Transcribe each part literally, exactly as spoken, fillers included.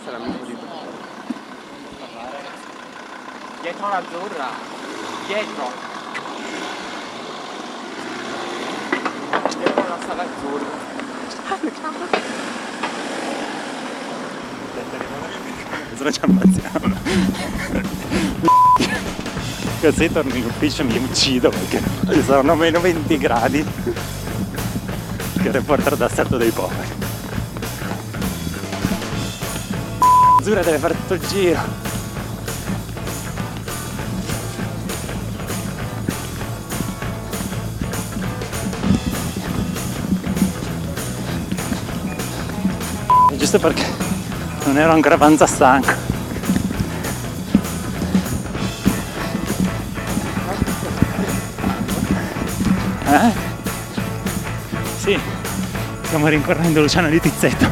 Questo è l'amico di dietro l'azzurra. Dietro. Dietro la sala azzurra. Cosa ci ammazziamo? Così torno in ufficio e mi uccido perché ci sono meno venti gradi. Che reporter da Stato dei poveri. Azzurra deve fare tutto il giro. È giusto perché non ero ancora abbastanza stanco. Eh? Sì, stiamo rincorrendo Luciano di Tizzetto.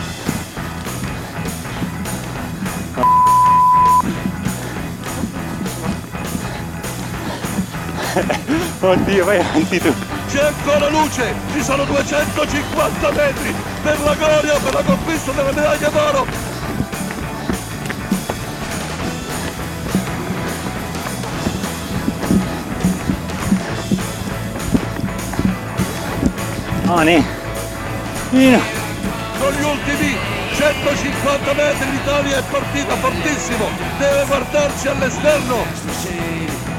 Oddio, vai avanti tu. C'è ancora luce, ci sono duecentocinquanta metri per la gloria, per la conquista della medaglia d'oro. Oni, Nino. Con gli ultimi centocinquanta metri l'Italia è partita fortissimo, deve guardarsi all'esterno.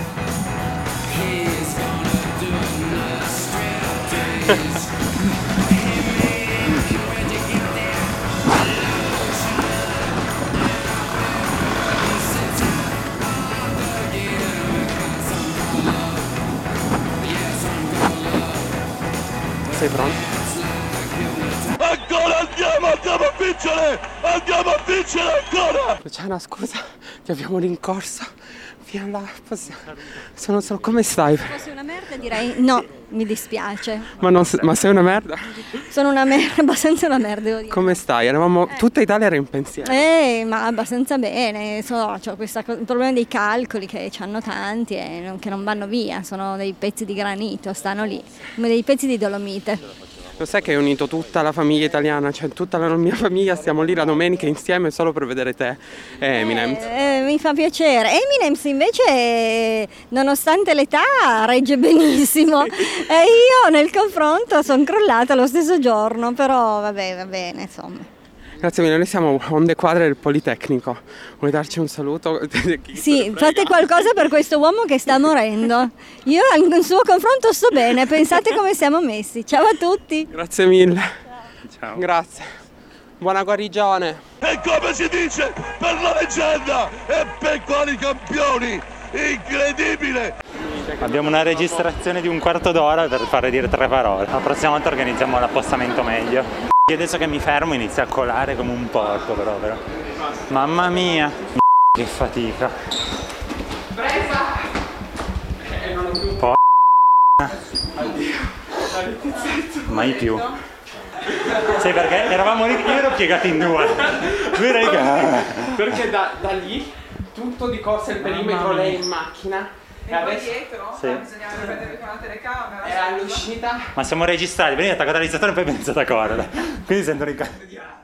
Sei pronto? Ancora andiamo, andiamo a vincere! Andiamo a vincere ancora! Luciana, scusa, ti abbiamo rincorsa. Via là, sono solo... Come stai? Se fossi una merda direi no, mi dispiace. Ma, non, ma sei una merda? Sono una merda, abbastanza una merda, devo dire. Come stai? Eravamo... Eh. Tutta Italia era in pensiero. Eh, ma abbastanza bene. So, ho questo problema dei calcoli che ci hanno tanti e non, che non vanno via. Sono dei pezzi di granito, stanno lì, come dei pezzi di dolomite. Lo sai che hai unito tutta la famiglia italiana, cioè tutta la mia famiglia, stiamo lì la domenica insieme solo per vedere te e Eminem. Eh, eh, mi fa piacere. Eminem invece, nonostante l'età, regge benissimo. E io nel confronto sono crollata lo stesso giorno, però vabbè, va bene, insomma. Grazie mille, noi siamo onde quadre del Politecnico. Vuoi darci un saluto? Sì, fate qualcosa per questo uomo che sta morendo. Io nel suo confronto sto bene, pensate come siamo messi. Ciao a tutti. Grazie mille. Ciao. Grazie. Buona guarigione. E come si dice per la leggenda e per quali campioni? Incredibile! Abbiamo una registrazione di un quarto d'ora per fare dire tre parole. La prossima volta organizziamo l'appostamento meglio. E adesso che mi fermo inizia a colare come un porco proprio. Mamma mia, che fatica. Presa! E non ho più. Po- Addio. Mai più. Sai perché? Eravamo lì, io ero piegato in due. Tu eri che... Perché da, da lì tutto di corsa il perimetro, lei in macchina. E poi dietro sì. eh, bisognava ripetere con la telecamera. Era all'uscita. Ma siamo registrati, prima ho attaccato la registrazione e poi ho pensato a correre. Quindi sento in